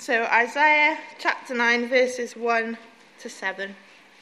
So Isaiah chapter 9, verses 1 to 7.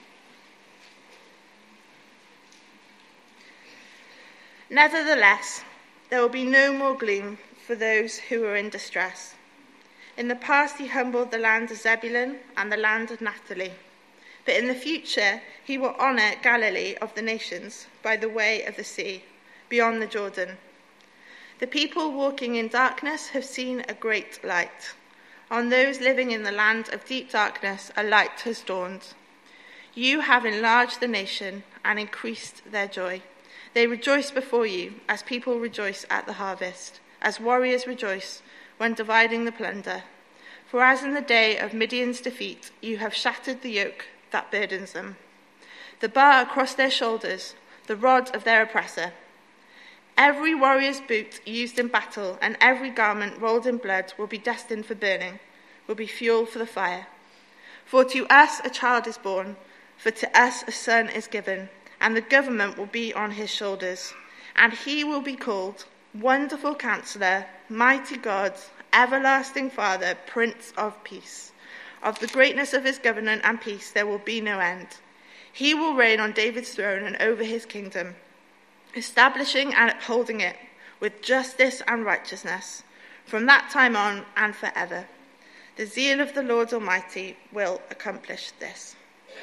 Nevertheless, there will be no more gloom for those who are in distress. In the past he humbled the land of Zebulun and the land of Naphtali. But in the future he will honour Galilee of the nations by the way of the sea, beyond the Jordan. The people walking in darkness have seen a great light. On those living in the land of deep darkness a light has dawned. You have enlarged the nation and increased their joy. They rejoice before you as people rejoice at the harvest, as warriors rejoice when dividing the plunder. For as in the day of Midian's defeat, you have shattered the yoke that burdens them, the bar across their shoulders, the rod of their oppressor. Every warrior's boot used in battle and every garment rolled in blood will be destined for burning, will be fuel for the fire. For to us a child is born, for to us a son is given, and the government will be on his shoulders. And he will be called Wonderful Counselor, Mighty God, Everlasting Father, Prince of Peace. Of the greatness of his government and peace there will be no end. He will reign on David's throne and over his kingdom, establishing and upholding it with justice and righteousness from that time on and forever. The zeal of the Lord Almighty will accomplish this.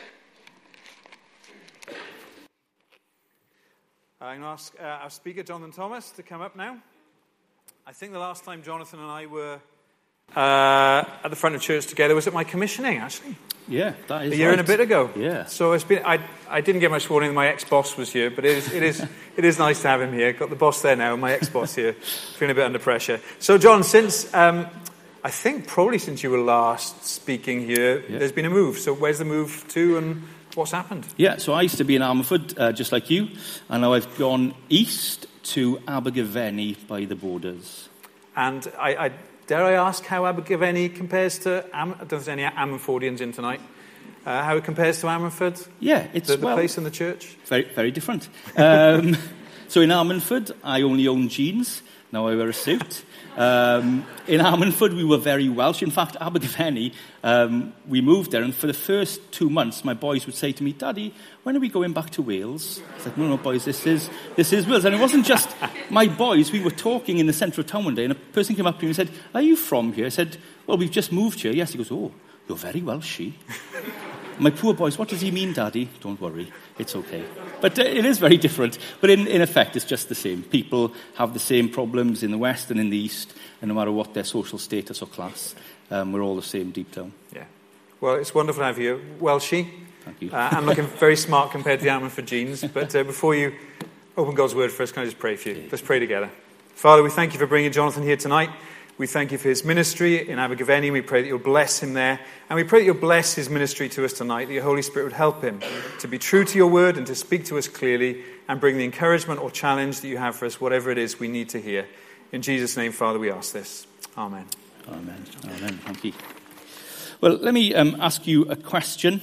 I'm going to ask our speaker, Jonathan Thomas, to come up now. I think the last time Jonathan and I were at the front of church together was at my commissioning, actually. Yeah, that is a year and a bit ago. Yeah. So it's been. I didn't get much warning that my ex-boss was here, but it is nice to have him here. Got the boss there now, and my ex-boss here, feeling a bit under pressure. So, John, since I think probably since you were last speaking here, there's been a move. So, where's the move to, and what's happened? Yeah. So I used to be in Ammanford, just like you, and now I've gone east to Abergavenny by the borders. And dare I ask how Abergavenny compares to, I don't know if there's any Ammanfordians in tonight, how it compares to Ammanford? Yeah, it's the place and the church? Very, very different. So in Ammanford, I only own jeans. Now I wear a suit. In Ammanford, we were very Welsh. In fact, Abergavenny, we moved there, and for the first 2 months, my boys would say to me, "Daddy, when are we going back to Wales?" I said, "No, boys, this is Wales." And it wasn't just my boys. We were talking in the centre of town one day, and a person came up to me and said, "Are you from here?" I said, "Well, we've just moved here." Yes. He goes, "Oh, you're very Welshy." My poor boys, "What does he mean, Daddy?" "Don't worry, it's okay." But it is very different. But in effect, it's just the same. People have the same problems in the West and in the East, and no matter what their social status or class, we're all the same deep down. Yeah. Well, it's wonderful to have you. Welshy. Thank you. And looking very smart compared to the Ammanford jeans. But before you open God's word for us, can I just pray for you? Let's pray together. Father, we thank you for bringing Jonathan here tonight. We thank you for his ministry in Abergavenny. We pray that you'll bless him there. And we pray that you'll bless his ministry to us tonight, that your Holy Spirit would help him to be true to your word and to speak to us clearly and bring the encouragement or challenge that you have for us, whatever it is we need to hear. In Jesus' name, Father, we ask this. Amen. Amen. Amen. Thank you. Well, let me ask you a question.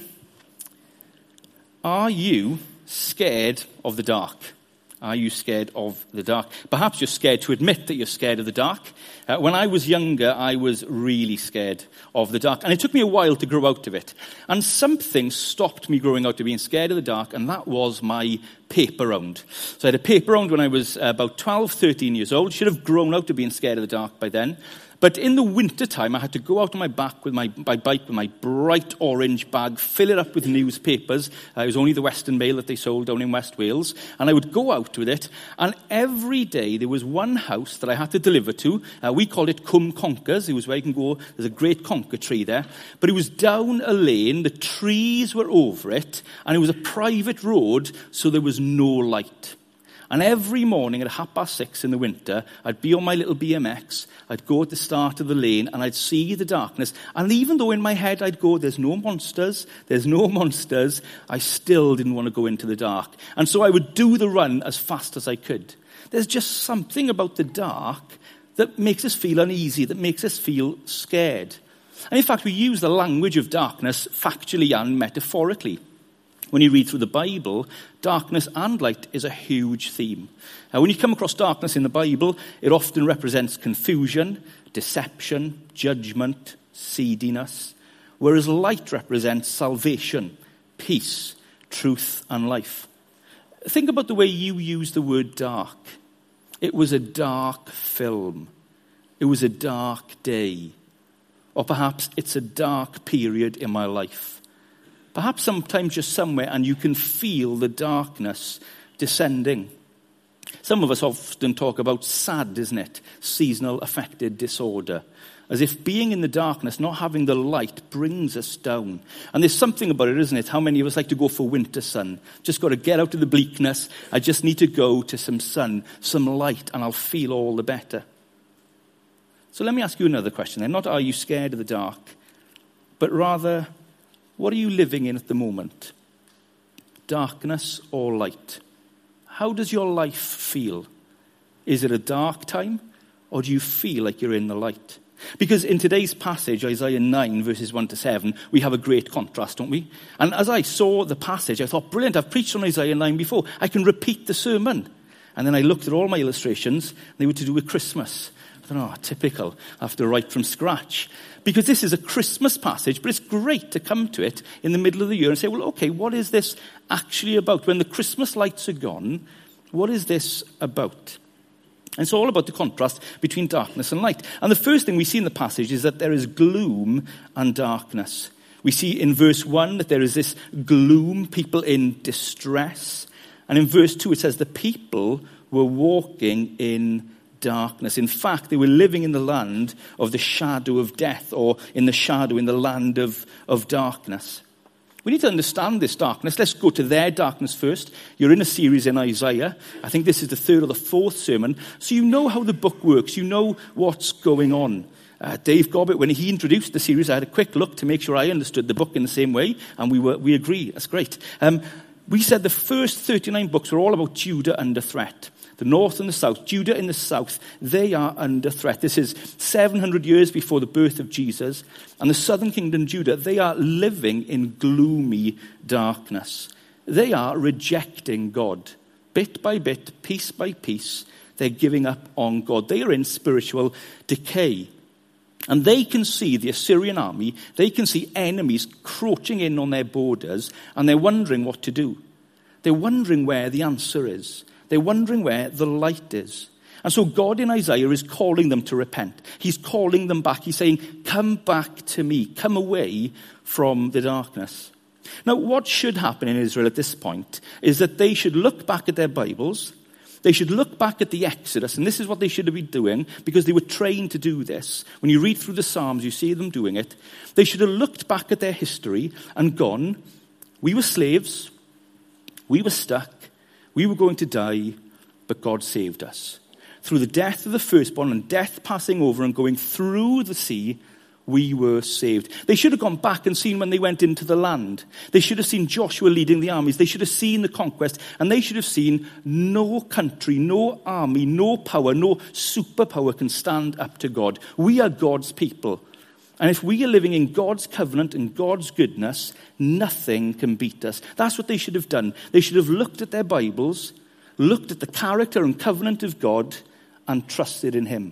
Are you scared of the dark? Are you scared of the dark? Perhaps you're scared to admit that you're scared of the dark. When I was younger, I was really scared of the dark. And it took me a while to grow out of it. And something stopped me growing out of being scared of the dark, and that was my paper round. So I had a paper round when I was about 12, 13 years old. Should have grown out of being scared of the dark by then. But in the winter time, I had to go out on my back with my bike with my bright orange bag, fill it up with newspapers. It was only the Western Mail that they sold down in West Wales. And I would go out with it. And every day there was one house that I had to deliver to. We called it Cwm Conkers. It was where you can go. There's a great conker tree there. But it was down a lane. The trees were over it. And it was a private road, so there was no light. And every morning at 6:30 in the winter, I'd be on my little BMX, I'd go at the start of the lane, and I'd see the darkness. And even though in my head I'd go, there's no monsters, I still didn't want to go into the dark. And so I would do the run as fast as I could. There's just something about the dark that makes us feel uneasy, that makes us feel scared. And in fact, we use the language of darkness factually and metaphorically. When you read through the Bible, darkness and light is a huge theme. When you come across darkness in the Bible, it often represents confusion, deception, judgment, seediness, whereas light represents salvation, peace, truth, and life. Think about the way you use the word dark. It was a dark film. It was a dark day. Or perhaps it's a dark period in my life. Perhaps sometimes you're somewhere and you can feel the darkness descending. Some of us often talk about SAD, isn't it? Seasonal affective disorder. As if being in the darkness, not having the light, brings us down. And there's something about it, isn't it? How many of us like to go for winter sun? Just got to get out of the bleakness. I just need to go to some sun, some light, and I'll feel all the better. So let me ask you another question then. Not are you scared of the dark, but rather, what are you living in at the moment? Darkness or light? How does your life feel? Is it a dark time, or do you feel like you're in the light? Because in today's passage, Isaiah 9, verses 1 to 7, we have a great contrast, don't we? And as I saw the passage, I thought, brilliant, I've preached on Isaiah 9 before. I can repeat the sermon. And then I looked at all my illustrations. They were to do with Christmas. I thought, typical. I have to write from scratch. Because this is a Christmas passage, but it's great to come to it in the middle of the year and say, well, okay, what is this actually about? When the Christmas lights are gone, what is this about? And it's all about the contrast between darkness and light. And the first thing we see in the passage is that there is gloom and darkness. We see in verse 1 that there is this gloom, people in distress. And in verse 2 it says the people were walking in darkness. In fact, they were living in the land of the shadow of death, or in the land of darkness. We need to understand this darkness. Let's go to their darkness first. You're in a series in Isaiah. I think this is the third or the fourth sermon. So you know how the book works. You know what's going on. Dave Gobbett, when he introduced the series, I had a quick look to make sure I understood the book in the same way, and we agree. That's great. We said the first 39 books were all about Judah under threat. The north and the south, Judah in the south, they are under threat. This is 700 years before the birth of Jesus. And the southern kingdom, Judah, they are living in gloomy darkness. They are rejecting God. Bit by bit, piece by piece, they're giving up on God. They are in spiritual decay. And they can see the Assyrian army, they can see enemies crouching in on their borders, and they're wondering what to do. They're wondering where the answer is. They're wondering where the light is. And so God in Isaiah is calling them to repent. He's calling them back. He's saying, come back to me. Come away from the darkness. Now, what should happen in Israel at this point is that they should look back at their Bibles. They should look back at the Exodus, and this is what they should have been doing, because they were trained to do this. When you read through the Psalms, you see them doing it. They should have looked back at their history and gone, we were slaves, we were stuck, we were going to die, but God saved us. Through the death of the firstborn and death passing over and going through the sea, we were saved. They should have gone back and seen when they went into the land. They should have seen Joshua leading the armies. They should have seen the conquest. And they should have seen no country, no army, no power, no superpower can stand up to God. We are God's people. And if we are living in God's covenant and God's goodness, nothing can beat us. That's what they should have done. They should have looked at their Bibles, looked at the character and covenant of God, and trusted in him.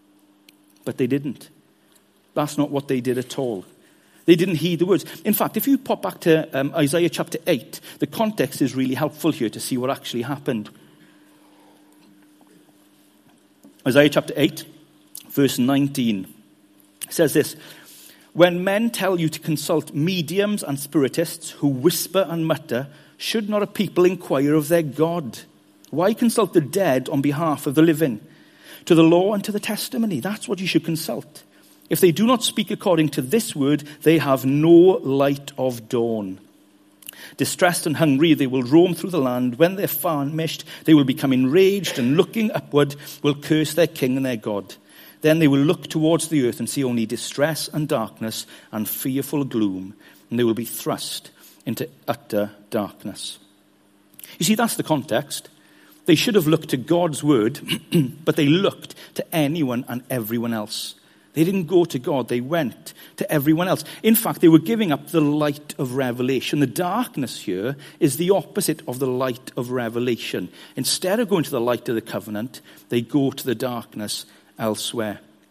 But they didn't. That's not what they did at all. They didn't heed the words. In fact, if you pop back to Isaiah chapter 8, the context is really helpful here to see what actually happened. Isaiah chapter 8, verse 19. Says this, when men tell you to consult mediums and spiritists who whisper and mutter, should not a people inquire of their God? Why consult the dead on behalf of the living? To the law and to the testimony, that's what you should consult. If they do not speak according to this word, they have no light of dawn. Distressed and hungry, they will roam through the land. When they're famished, they will become enraged, and looking upward will curse their king and their God. Then they will look towards the earth and see only distress and darkness and fearful gloom, and they will be thrust into utter darkness. You see, that's the context. They should have looked to God's word, but they looked to anyone and everyone else. They didn't go to God, they went to everyone else. In fact, they were giving up the light of revelation. The darkness here is the opposite of the light of revelation. Instead of going to the light of the covenant, they go to the darkness elsewhere.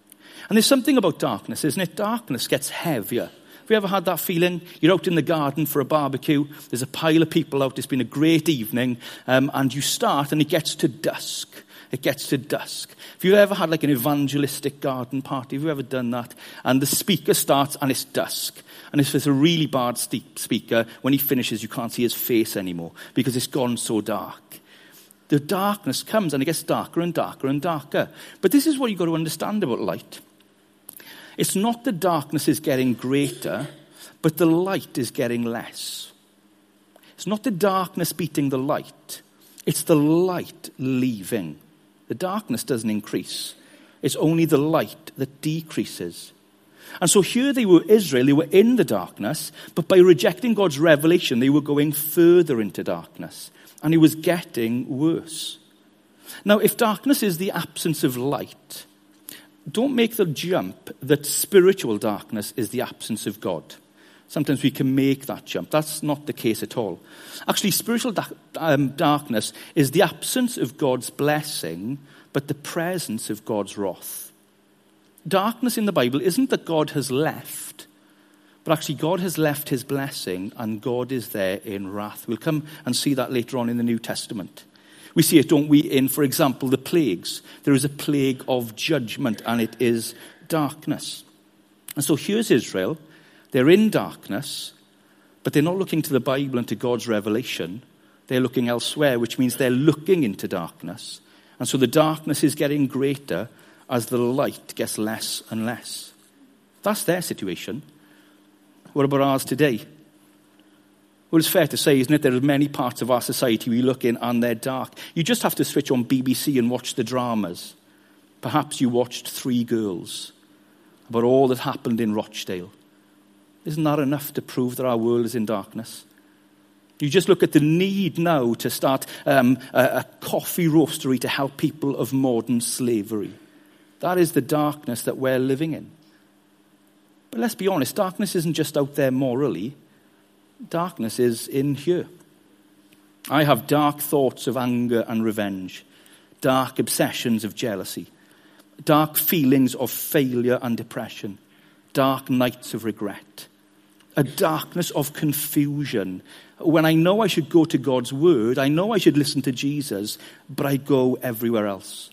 And there's something about darkness, isn't it? Darkness gets heavier. Have you ever had that feeling? You're out in the garden for a barbecue. There's a pile of people out. It's been a great evening. And you start and it gets to dusk. It gets to dusk. Have you ever had like an evangelistic garden party? Have you ever done that? And the speaker starts and it's dusk. And if it's a really bad speaker, when he finishes, you can't see his face anymore because it's gone so dark. The darkness comes and it gets darker and darker and darker. But this is what you've got to understand about light. It's not the darkness is getting greater, but the light is getting less. It's not the darkness beating the light. It's the light leaving. The darkness doesn't increase. It's only the light that decreases. And so here they were, Israel, they were in the darkness, but by rejecting God's revelation, they were going further into darkness. And it was getting worse. Now, if darkness is the absence of light, don't make the jump that spiritual darkness is the absence of God. Sometimes we can make that jump. That's not the case at all. Actually, spiritual darkness is the absence of God's blessing, but the presence of God's wrath. Darkness in the Bible isn't that God has left, but actually God has left his blessing and God is there in wrath. We'll come and see that later on in the New Testament. We see it, don't we, in, for example, the plagues. There is a plague of judgment, and it is darkness. And so here's Israel. They're in darkness, but they're not looking to the Bible and to God's revelation. They're looking elsewhere, which means they're looking into darkness. And so the darkness is getting greater as the light gets less and less. That's their situation. What about ours today? Well, it's fair to say, isn't it, there are many parts of our society we look in and they're dark. You just have to switch on BBC and watch the dramas. Perhaps you watched Three Girls about all that happened in Rochdale. Isn't that enough to prove that our world is in darkness? You just look at the need now to start a coffee roastery to help people of modern slavery. That is the darkness that we're living in. But let's be honest, darkness isn't just out there morally. Darkness is in here. I have dark thoughts of anger and revenge, dark obsessions of jealousy, dark feelings of failure and depression, dark nights of regret, a darkness of confusion. When I know I should go to God's word, I know I should listen to Jesus, but I go everywhere else.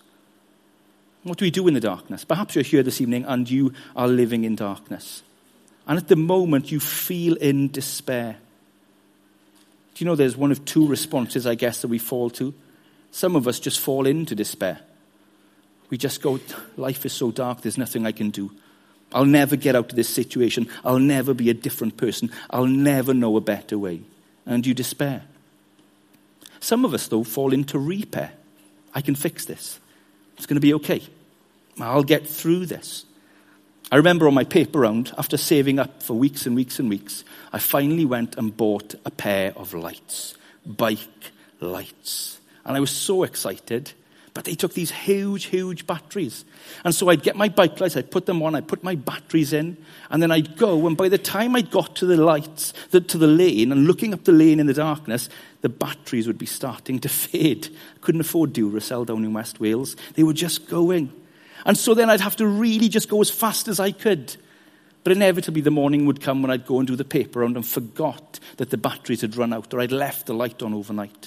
What do we do in the darkness? Perhaps you're here this evening and you are living in darkness. And at the moment, you feel in despair. Do you know there's one of two responses, I guess, that we fall to? Some of us just fall into despair. We just go, life is so dark, there's nothing I can do. I'll never get out of this situation. I'll never be a different person. I'll never know a better way. And you despair. Some of us, though, fall into repair. I can fix this. It's going to be okay. I'll get through this. I remember on my paper round, after saving up for weeks and weeks and weeks, I finally went and bought a pair of lights, bike lights. And I was so excited, but they took these huge, huge batteries. And so I'd get my bike lights, I'd put them on, I'd put my batteries in, and then I'd go, and by the time I'd got to the lights, to the lane, and looking up the lane in the darkness, the batteries would be starting to fade. I couldn't afford Duracell down in West Wales. They were just going. And so then I'd have to really just go as fast as I could. But inevitably the morning would come when I'd go and do the paper round and forgot that the batteries had run out or I'd left the light on overnight.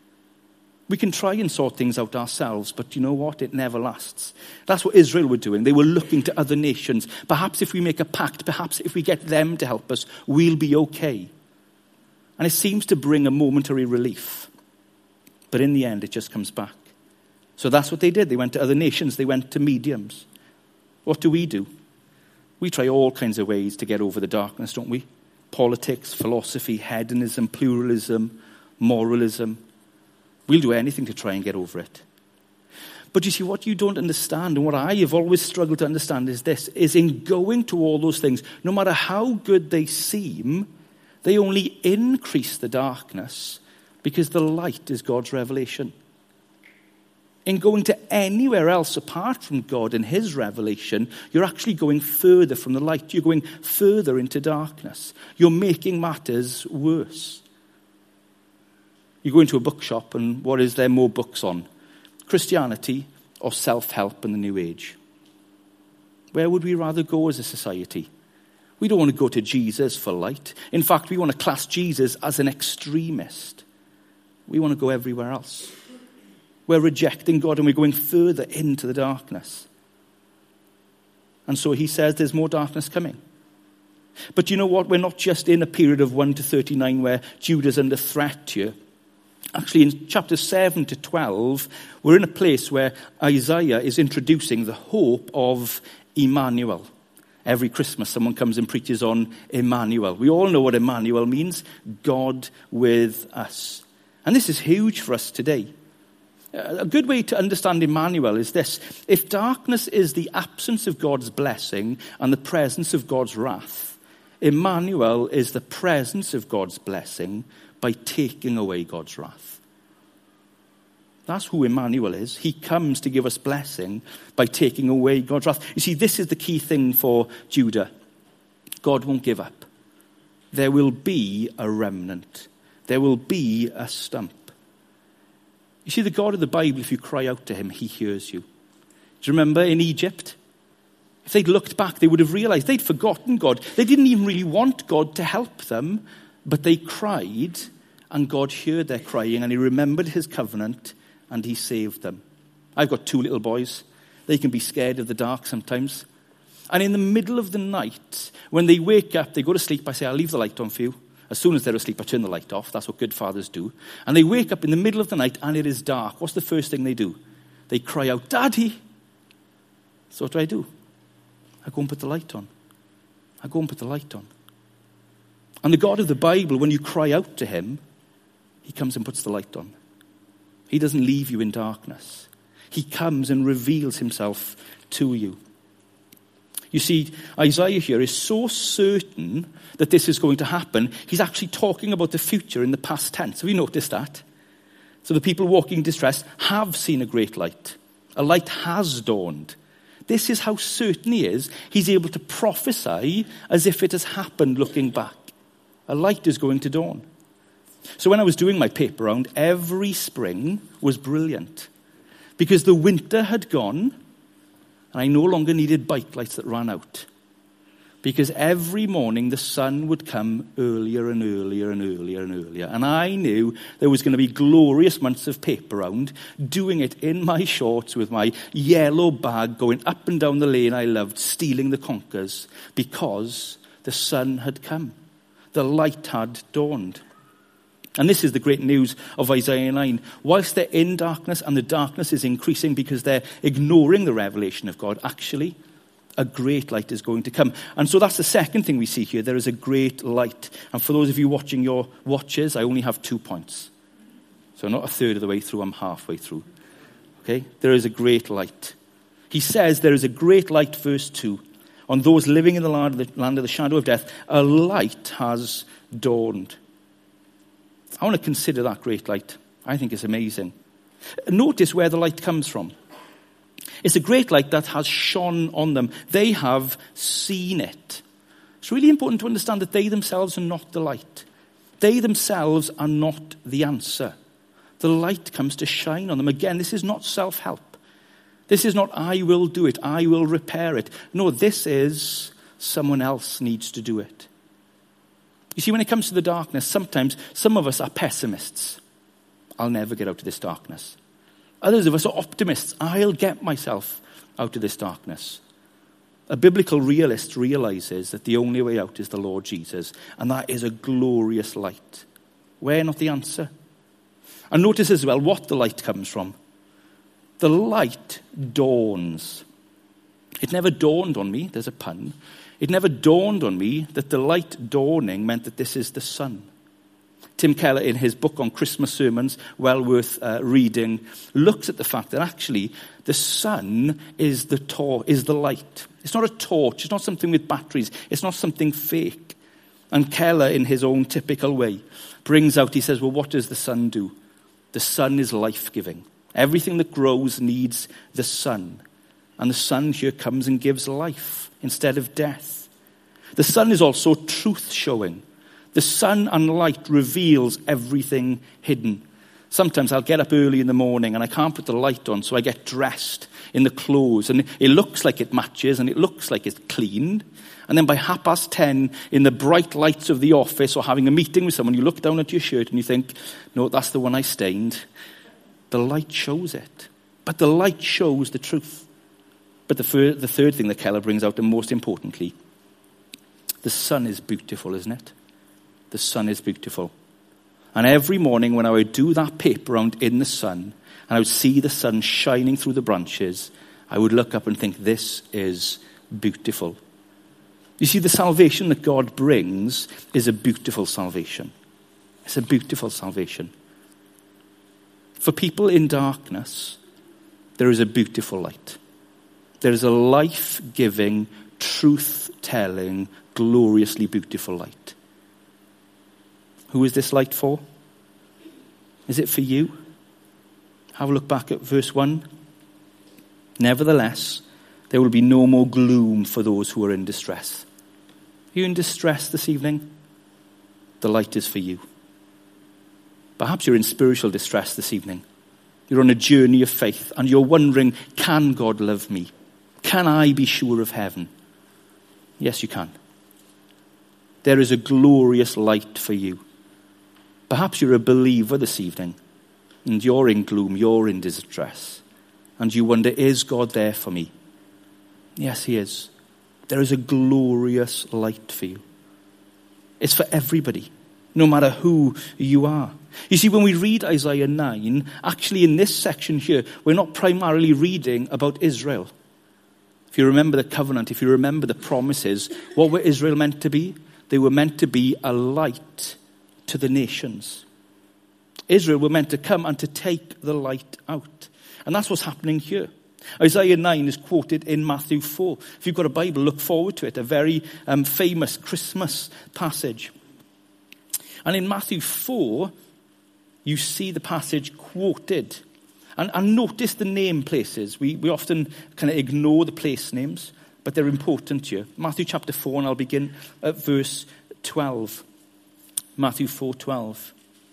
We can try and sort things out ourselves, but you know what? It never lasts. That's what Israel were doing. They were looking to other nations. Perhaps if we make a pact, perhaps if we get them to help us, we'll be okay. And it seems to bring a momentary relief. But in the end, it just comes back. So that's what they did. They went to other nations. They went to mediums. What do? We try all kinds of ways to get over the darkness, don't we? Politics, philosophy, hedonism, pluralism, moralism. We'll do anything to try and get over it. But you see, what you don't understand, and what I have always struggled to understand is this, is in going to all those things, no matter how good they seem, they only increase the darkness because the light is God's revelation. In going to anywhere else apart from God and his revelation, you're actually going further from the light. You're going further into darkness. You're making matters worse. You go into a bookshop and what is there more books on? Christianity or self-help in the New Age? Where would we rather go as a society? We don't want to go to Jesus for light. In fact, we want to class Jesus as an extremist. We want to go everywhere else. We're rejecting God and we're going further into the darkness. And so he says there's more darkness coming. But you know what? We're not just in a period of 1 to 39 where Judah's under threat here. Actually, in chapters 7 to 12, we're in a place where Isaiah is introducing the hope of Emmanuel. Every Christmas, someone comes and preaches on Emmanuel. We all know what Emmanuel means, God with us. And this is huge for us today. A good way to understand Emmanuel is this. If darkness is the absence of God's blessing and the presence of God's wrath, Emmanuel is the presence of God's blessing by taking away God's wrath. That's who Emmanuel is. He comes to give us blessing by taking away God's wrath. You see, this is the key thing for Judah. God won't give up. There will be a remnant. There will be a stump. You see, the God of the Bible, if you cry out to him, he hears you. Do you remember in Egypt? If they'd looked back, they would have realized they'd forgotten God. They didn't even really want God to help them, but they cried, and God heard their crying, and he remembered his covenant, and he saved them. I've got 2 little boys. They can be scared of the dark sometimes. And in the middle of the night, when they wake up, they go to sleep, I say, I'll leave the light on for you. As soon as they're asleep, I turn the light off. That's what good fathers do. And they wake up in the middle of the night, and it is dark. What's the first thing they do? They cry out, Daddy! So what do? I go and put the light on. I go and put the light on. And the God of the Bible, when you cry out to him, he comes and puts the light on. He doesn't leave you in darkness. He comes and reveals himself to you. You see, Isaiah here is so certain that this is going to happen, he's actually talking about the future in the past tense. Have you noticed that? So the people walking in distress have seen a great light. A light has dawned. This is how certain he is. He's able to prophesy as if it has happened looking back. A light is going to dawn. So when I was doing my paper round, every spring was brilliant. Because the winter had gone, and I no longer needed bike lights that ran out. Because every morning the sun would come earlier and earlier and earlier and earlier. And I knew there was going to be glorious months of paper round, doing it in my shorts with my yellow bag, going up and down the lane I loved, stealing the conkers, because the sun had come. The light had dawned. And this is the great news of Isaiah 9. Whilst they're in darkness, and the darkness is increasing because they're ignoring the revelation of God, actually, a great light is going to come. And so that's the second thing we see here. There is a great light. And for those of you watching your watches, I only have 2 points. So not a third of the way through, I'm halfway through. Okay? There is a great light. He says there is a great light, verse 2. On those living in the land of the shadow of death, a light has dawned. I want to consider that great light. I think it's amazing. Notice where the light comes from. It's a great light that has shone on them. They have seen it. It's really important to understand that they themselves are not the light. They themselves are not the answer. The light comes to shine on them. Again, this is not self-help. This is not, I will do it, I will repair it. No, this is, someone else needs to do it. You see, when it comes to the darkness, sometimes some of us are pessimists. I'll never get out of this darkness. Others of us are optimists. I'll get myself out of this darkness. A biblical realist realizes that the only way out is the Lord Jesus, and that is a glorious light. We're not the answer. And notice as well what the light comes from. The light dawns. It never dawned on me, there's a pun. It never dawned on me that the light dawning meant that this is the sun. Tim Keller, in his book on Christmas sermons, well worth reading, looks at the fact that actually the sun is the light. It's not a torch. It's not something with batteries. It's not something fake. And Keller, in his own typical way, brings out, he says, well, what does the sun do? The sun is life-giving. Everything that grows needs the sun. And the sun here comes and gives life instead of death. The sun is also truth-showing. The sun and light reveals everything hidden. Sometimes I'll get up early in the morning and I can't put the light on, so I get dressed in the clothes, and it looks like it matches and it looks like it's clean. And then by 10:30, in the bright lights of the office or having a meeting with someone, you look down at your shirt and you think, no, that's the one I stained. The light shows it. But the light shows the truth. But the third thing that Keller brings out, and most importantly, the sun is beautiful, isn't it? The sun is beautiful. And every morning when I would do that paper round in the sun, and I would see the sun shining through the branches, I would look up and think, this is beautiful. You see, the salvation that God brings is a beautiful salvation. It's a beautiful salvation. For people in darkness, there is a beautiful light. There is a life-giving, truth-telling, gloriously beautiful light. Who is this light for? Is it for you? Have a look back at verse 1. Nevertheless, there will be no more gloom for those who are in distress. Are you in distress this evening? The light is for you. Perhaps you're in spiritual distress this evening. You're on a journey of faith and you're wondering, can God love me? Can I be sure of heaven? Yes, you can. There is a glorious light for you. Perhaps you're a believer this evening and you're in gloom, you're in distress, and you wonder, is God there for me? Yes, he is. There is a glorious light for you. It's for everybody, no matter who you are. You see, when we read Isaiah 9, actually in this section here, we're not primarily reading about Israel. If you remember the covenant, if you remember the promises, what were Israel meant to be? They were meant to be a light to the nations. Israel were meant to come and to take the light out. And that's what's happening here. Isaiah 9 is quoted in Matthew 4. If you've got a Bible, look forward to it. A very famous Christmas passage. And in Matthew 4, you see the passage quoted. And notice the name places. We often kind of ignore the place names, but they're important here. Matthew chapter 4, and I'll begin at verse 12. Matthew 4:12.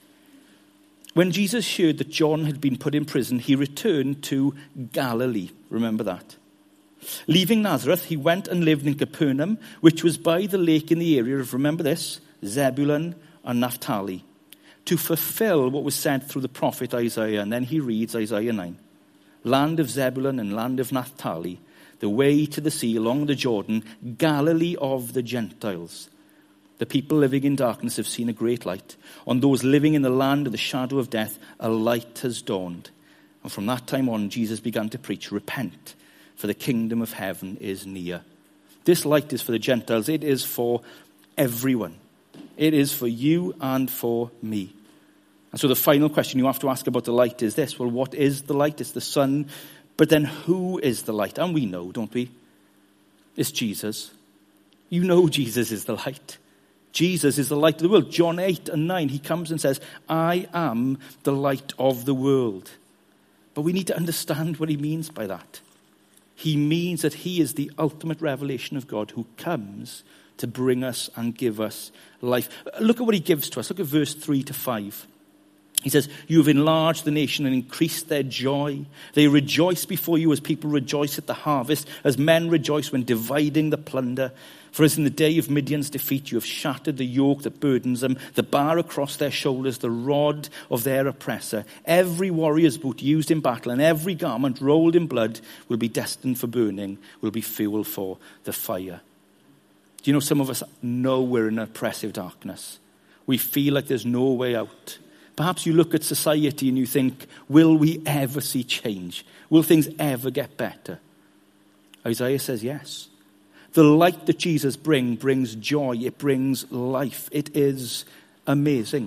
When Jesus heard that John had been put in prison, he returned to Galilee. Remember that. Leaving Nazareth, he went and lived in Capernaum, which was by the lake in the area of, remember this, Zebulun and Naphtali, to fulfill what was said through the prophet Isaiah. And then he reads Isaiah 9. Land of Zebulun and land of Naphtali, the way to the sea along the Jordan, Galilee of the Gentiles. The people living in darkness have seen a great light. On those living in the land of the shadow of death, a light has dawned. And from that time on, Jesus began to preach, repent, for the kingdom of heaven is near. This light is for the Gentiles. It is for everyone. It is for you and for me. And so the final question you have to ask about the light is this. Well, what is the light? It's the sun. But then who is the light? And we know, don't we? It's Jesus. You know Jesus is the light. Jesus is the light of the world. John 8 and 9, he comes and says, I am the light of the world. But we need to understand what he means by that. He means that he is the ultimate revelation of God who comes to bring us and give us life. Look at what he gives to us. Look at verse 3 to 5. He says, you have enlarged the nation and increased their joy. They rejoice before you as people rejoice at the harvest, as men rejoice when dividing the plunder. For as in the day of Midian's defeat, you have shattered the yoke that burdens them, the bar across their shoulders, the rod of their oppressor. Every warrior's boot used in battle and every garment rolled in blood will be destined for burning, will be fuel for the fire. Do you know, some of us know we're in oppressive darkness. We feel like there's no way out. Perhaps you look at society and you think, will we ever see change? Will things ever get better? Isaiah says yes. The light that Jesus brings joy. It brings life. It is amazing.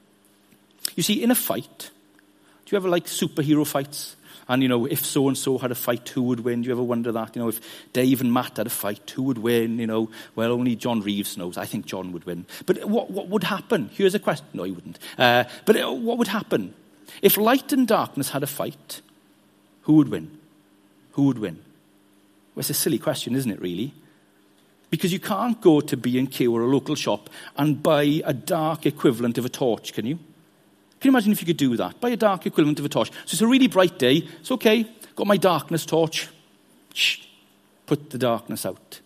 You see, in a fight, do you ever like superhero fights? And, you know, if so-and-so had a fight, who would win? Do you ever wonder that? You know, if Dave and Matt had a fight, who would win? You know, well, only John Reeves knows. I think John would win. But what would happen? Here's a question. No, he wouldn't. But what would happen? If light and darkness had a fight, who would win? Who would win? Well, it's a silly question, isn't it, really? Because you can't go to B&Q or a local shop and buy a dark equivalent of a torch, can you? Can you imagine if you could do that? Buy a dark equivalent of a torch. So it's a really bright day. It's okay. Got my darkness torch. Shh. Put the darkness out.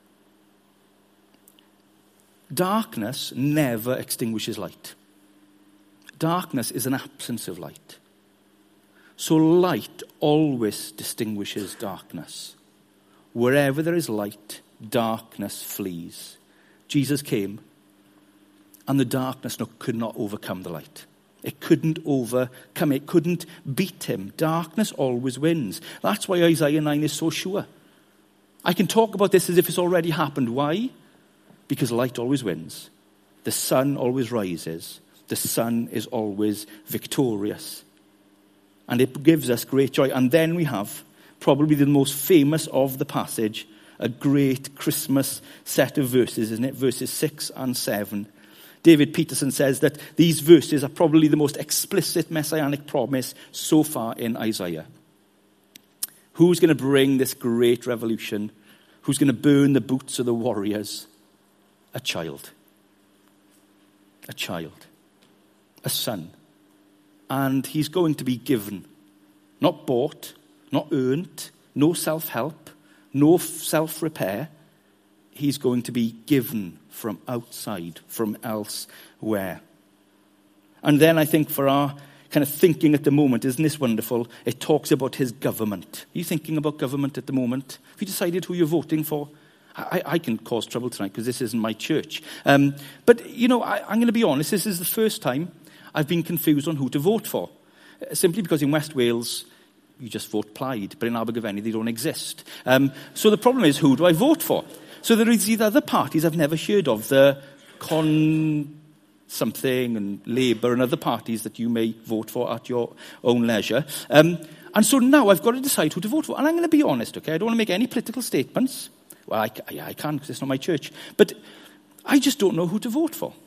Darkness never extinguishes light. Darkness is an absence of light. So light always distinguishes darkness. Wherever there is light, darkness flees. Jesus came, and the darkness could not overcome the light. It couldn't overcome, it couldn't beat him. Darkness always wins. That's why Isaiah 9 is so sure. I can talk about this as if it's already happened. Why? Because light always wins. The sun always rises. The sun is always victorious. And it gives us great joy. And then we have probably the most famous of the passage, a great Christmas set of verses, isn't it? Verses 6 and 7. David Peterson says that these verses are probably the most explicit messianic promise so far in Isaiah. Who's going to bring this great revolution? Who's going to burn the boots of the warriors? A child. A child. A son. And he's going to be given. Not bought, not earned, no self-help, no self-repair. He's going to be given from outside, from elsewhere. And then I think for our kind of thinking at the moment, isn't this wonderful? It talks about his government. Are you thinking about government at the moment? Have you decided who you're voting for? I can cause trouble tonight because this isn't my church. But, you know, I'm going to be honest, this is the first time I've been confused on who to vote for. Simply because in West Wales, you just vote Plaid, but in Abergavenny, they don't exist. So the problem is, who do I vote for? So there is these other parties I've never heard of, the Con something and Labour and other parties that you may vote for at your own leisure. And so now I've got to decide who to vote for. And I'm going to be honest, okay? I don't want to make any political statements. Well, I can because it's not my church. But I just don't know who to vote for.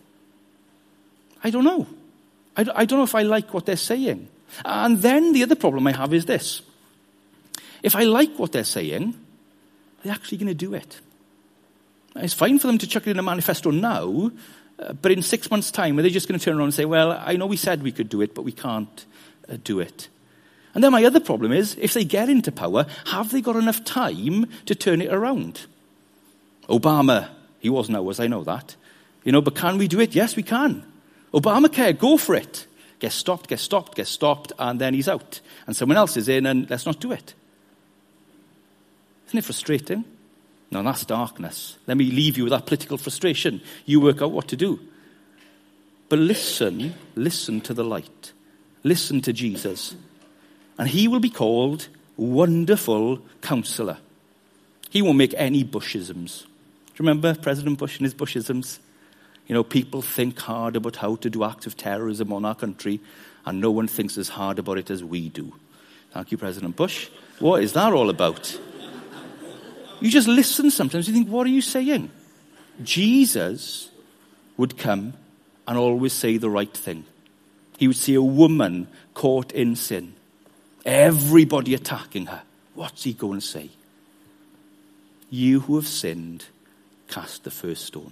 I don't know. I don't know if I like what they're saying. And then the other problem I have is this. If I like what they're saying, they're actually going to do it. It's fine for them to chuck it in a manifesto now, but in 6 months' time, are they just going to turn around and say, well, I know we said we could do it, but we can't do it. And then my other problem is, if they get into power, have they got enough time to turn it around? Obama, he wasn't ours, I know that. You know, but can we do it? Yes, we can. Obamacare, go for it. Get stopped, and then he's out. And someone else is in, and let's not do it. Isn't it frustrating? No, that's darkness. Let me leave you with that political frustration. You work out what to do. But listen to the light. Listen to Jesus. And he will be called Wonderful Counselor. He won't make any Bushisms. Do you remember President Bush and his Bushisms? You know, people think hard about how to do acts of terrorism on our country, and no one thinks as hard about it as we do. Thank you, President Bush. What is that all about? You just listen sometimes, you think, what are you saying? Jesus would come and always say the right thing. He would see a woman caught in sin. Everybody attacking her. What's he going to say? You who have sinned, cast the first stone.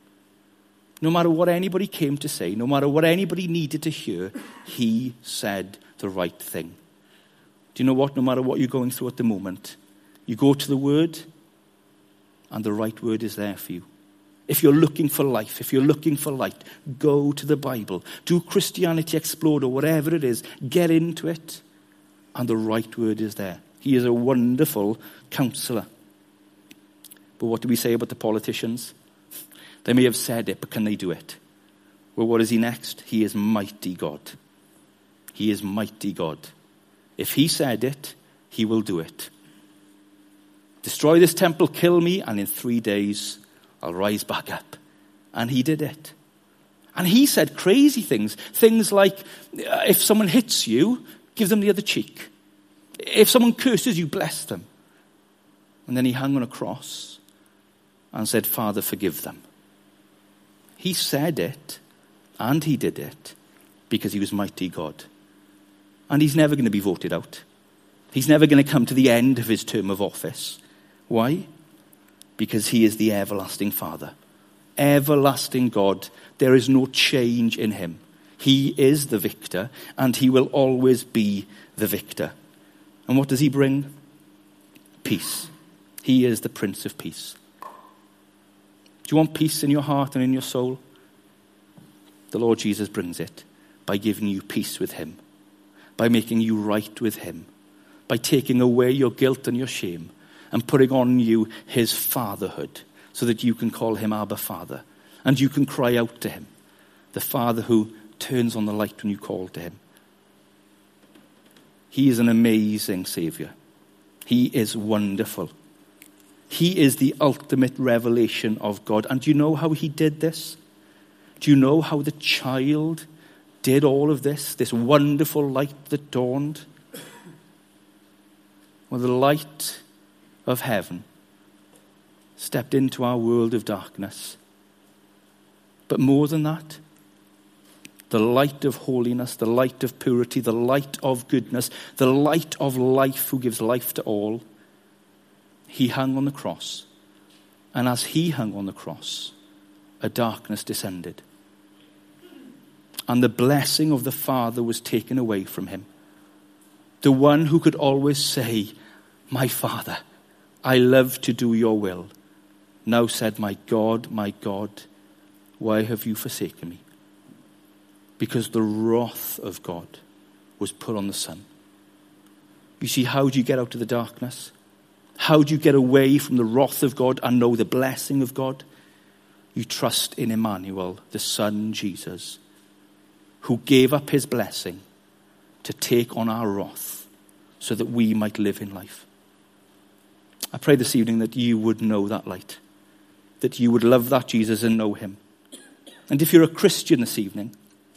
No matter what anybody came to say, no matter what anybody needed to hear, he said the right thing. Do you know what? No matter what you're going through at the moment, you go to the Word, and the right word is there for you. If you're looking for life, if you're looking for light, go to the Bible. Do Christianity Explored or whatever it is. Get into it, and the right word is there. He is a wonderful counselor. But what do we say about the politicians? They may have said it, but can they do it? Well, what is he next? He is mighty God. He is mighty God. If he said it, he will do it. Destroy this temple, kill me, and in 3 days I'll rise back up. And he did it. And he said crazy things. Things like, if someone hits you, give them the other cheek. If someone curses you, bless them. And then he hung on a cross and said, Father, forgive them. He said it, and he did it, because he was mighty God. And he's never going to be voted out. He's never going to come to the end of his term of office. Why? Because he is the everlasting Father. Everlasting God. There is no change in him. He is the victor, and he will always be the victor. And what does he bring? Peace. He is the Prince of Peace. Do you want peace in your heart and in your soul? The Lord Jesus brings it by giving you peace with him, by making you right with him, by taking away your guilt and your shame and putting on you his fatherhood so that you can call him Abba Father and you can cry out to him, the Father who turns on the light when you call to him. He is an amazing Savior. He is wonderful. He is the ultimate revelation of God. And do you know how he did this? Do you know how the child did all of this wonderful light that dawned? Well, the light of heaven stepped into our world of darkness. But more than that, the light of holiness, the light of purity, the light of goodness, the light of life who gives life to all, he hung on the cross. And as he hung on the cross, a darkness descended. And the blessing of the Father was taken away from him. The one who could always say, my Father, I love to do your will, now said, my God, why have you forsaken me? Because the wrath of God was put on the Son. You see, how do you get out of the darkness? How do you get away from the wrath of God and know the blessing of God? You trust in Emmanuel, the Son Jesus, who gave up his blessing to take on our wrath so that we might live in life. I pray this evening that you would know that light, that you would love that Jesus and know him. And if you're a Christian this evening,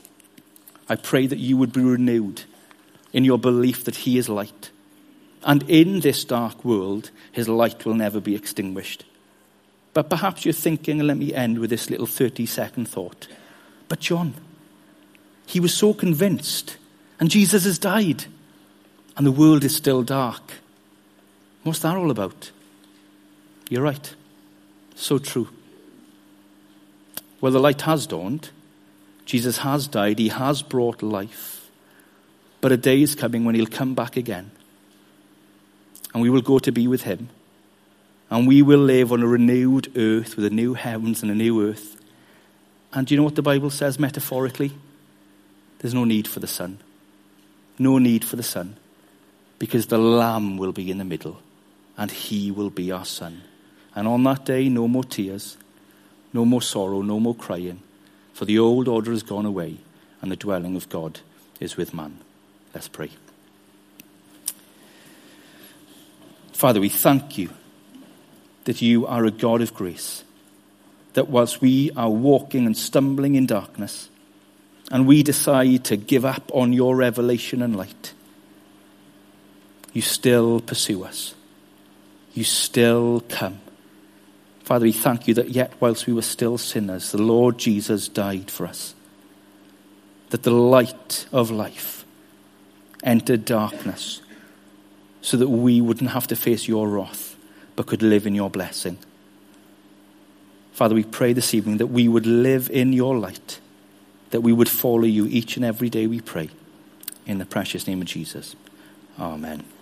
I pray that you would be renewed in your belief that he is light. And in this dark world, his light will never be extinguished. But perhaps you're thinking, and let me end with this little 30-second thought. But John, he was so convinced, and Jesus has died, and the world is still dark. What's that all about? You're right. So true. Well, the light has dawned. Jesus has died. He has brought life. But a day is coming when he'll come back again. And we will go to be with him. And we will live on a renewed earth with a new heavens and a new earth. And do you know what the Bible says metaphorically? There's no need for the sun. No need for the sun. Because the Lamb will be in the middle. And he will be our sun. And on that day, no more tears. No more sorrow. No more crying. For the old order has gone away. And the dwelling of God is with man. Let's pray. Father, we thank you that you are a God of grace. That whilst we are walking and stumbling in darkness, and we decide to give up on your revelation and light, you still pursue us. You still come. Father, we thank you that yet whilst we were still sinners, the Lord Jesus died for us. That the light of life entered darkness so that we wouldn't have to face your wrath, but could live in your blessing. Father, we pray this evening that we would live in your light, that we would follow you each and every day, we pray. In the precious name of Jesus. Amen.